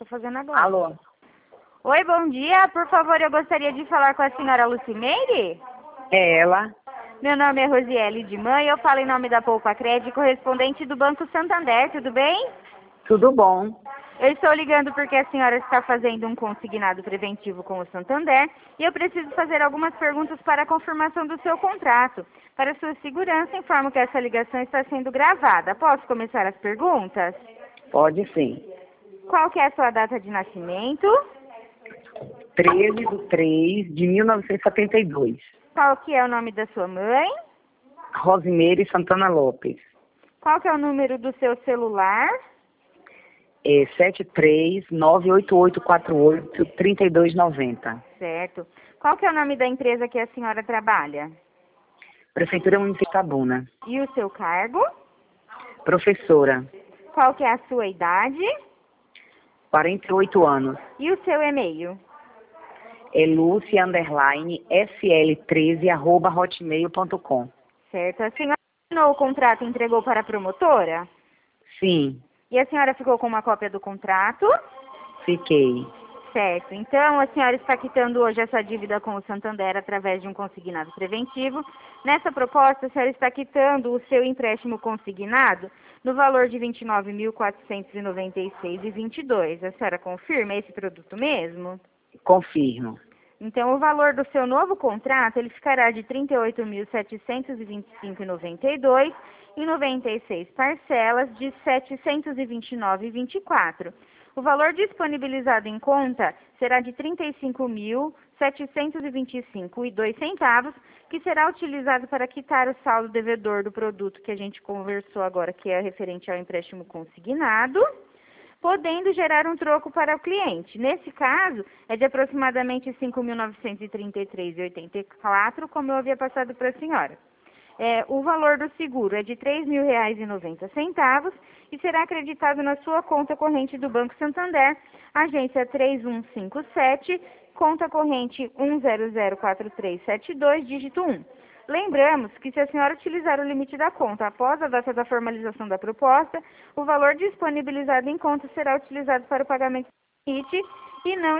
tô fazendo agora. Alô? Oi, bom dia. Por favor, eu gostaria de falar com a senhora Lucimeire. É ela? Meu nome é Rosiele de Mãe, eu falo em nome da Poupa Crédito, correspondente do Banco Santander, tudo bem? Tudo bom? Eu estou ligando porque a senhora está fazendo um consignado preventivo com o Santander e eu preciso fazer algumas perguntas para a confirmação do seu contrato. Para sua segurança, informo que essa ligação está sendo gravada. Posso começar as perguntas? Pode sim. Qual que é a sua data de nascimento? 13/3/1972. Qual que é o nome da sua mãe? Rosimeire Santana Lopes. Qual que é o número do seu celular? É 73988483290. Certo. Qual que é o nome da empresa que a senhora trabalha? Prefeitura Municipal de Itabuna. E o seu cargo? Professora. Qual que é a sua idade? 48 anos. E o seu e-mail? É lucia_sl13@hotmail.com. Certo. A senhora assinou o contrato e entregou para a promotora? Sim, E a senhora ficou com uma cópia do contrato? fiquei. Certo. Então, a senhora está quitando hoje essa dívida com o Santander através de um consignado preventivo. Nessa proposta, a senhora está quitando o seu empréstimo consignado no valor de R$ 29.496,22. A senhora confirma esse produto mesmo? Confirmo. Então, o valor do seu novo contrato, ele ficará de R$ 38.725,92 em 96 parcelas de R$ 729,24. O valor disponibilizado em conta será de R$ 35.725,02, que será utilizado para quitar o saldo devedor do produto que a gente conversou agora, que é referente ao empréstimo consignado, podendo gerar um troco para o cliente. Nesse caso, é de aproximadamente R$ 5.933,84, como eu havia passado para a senhora. O valor do seguro é de R$ 3.000,90 e será acreditado na sua conta corrente do Banco Santander, agência 3157, conta corrente 1004372, dígito 1. Lembramos que se a senhora utilizar o limite da conta após a data da formalização da proposta, o valor disponibilizado em conta será utilizado para o pagamento do limite e não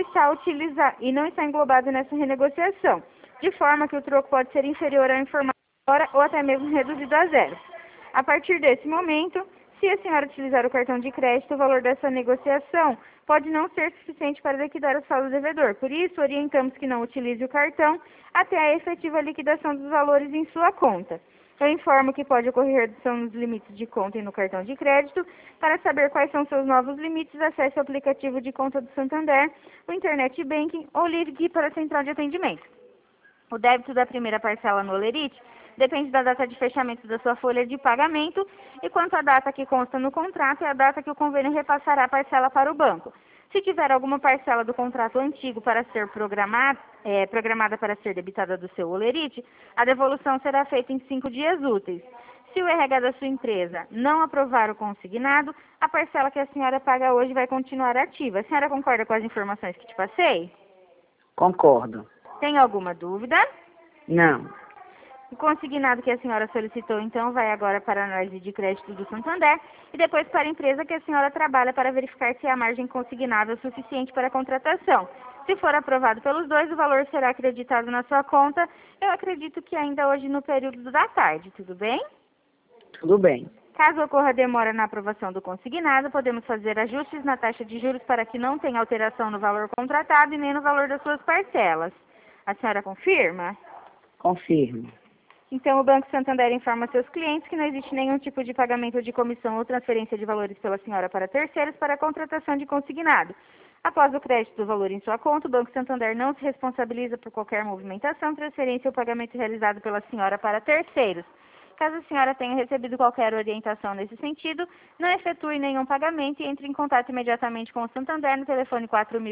está englobado nessa renegociação, de forma que o troco pode ser inferior ao informado ou até mesmo reduzido a zero. A partir desse momento, se a senhora utilizar o cartão de crédito, o valor dessa negociação pode não ser suficiente para liquidar o saldo devedor. Por isso, orientamos que não utilize o cartão até a efetiva liquidação dos valores em sua conta. Eu informo que pode ocorrer redução nos limites de conta e no cartão de crédito. Para saber quais são seus novos limites, acesse o aplicativo de conta do Santander, o Internet Banking ou ligue para a central de atendimento. O débito da primeira parcela no Olerite depende da data de fechamento da sua folha de pagamento e quanto à data que consta no contrato é a data que o convênio repassará a parcela para o banco. Se tiver alguma parcela do contrato antigo para ser programada para ser debitada do seu Olerite, a devolução será feita em 5 dias úteis. Se o RH da sua empresa não aprovar o consignado, a parcela que a senhora paga hoje vai continuar ativa. A senhora concorda com as informações que te passei? Concordo. Tem alguma dúvida? Não. O consignado que a senhora solicitou, então, vai agora para a análise de crédito do Santander e depois para a empresa que a senhora trabalha para verificar se a margem consignável é suficiente para a contratação. Se for aprovado pelos dois, o valor será acreditado na sua conta. Eu acredito que ainda hoje no período da tarde, tudo bem? Tudo bem. Caso ocorra demora na aprovação do consignado, podemos fazer ajustes na taxa de juros para que não tenha alteração no valor contratado e nem no valor das suas parcelas. A senhora confirma? Confirmo. Então, o Banco Santander informa seus clientes que não existe nenhum tipo de pagamento de comissão ou transferência de valores pela senhora para terceiros para a contratação de consignado. Após o crédito do valor em sua conta, o Banco Santander não se responsabiliza por qualquer movimentação, transferência ou pagamento realizado pela senhora para terceiros. Caso a senhora tenha recebido qualquer orientação nesse sentido, não efetue nenhum pagamento e entre em contato imediatamente com o Santander no telefone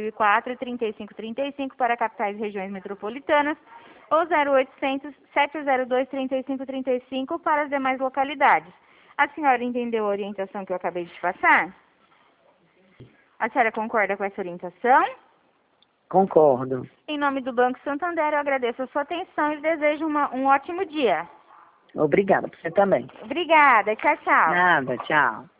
4004-3535 para capitais e regiões metropolitanas ou 0800-702-3535 para as demais localidades. A senhora entendeu a orientação que eu acabei de te passar? A senhora concorda com essa orientação? Concordo. Em nome do Banco Santander, eu agradeço a sua atenção e desejo um ótimo dia. Obrigada. Você também. Obrigada. Tchau, tchau. Nada. Tchau.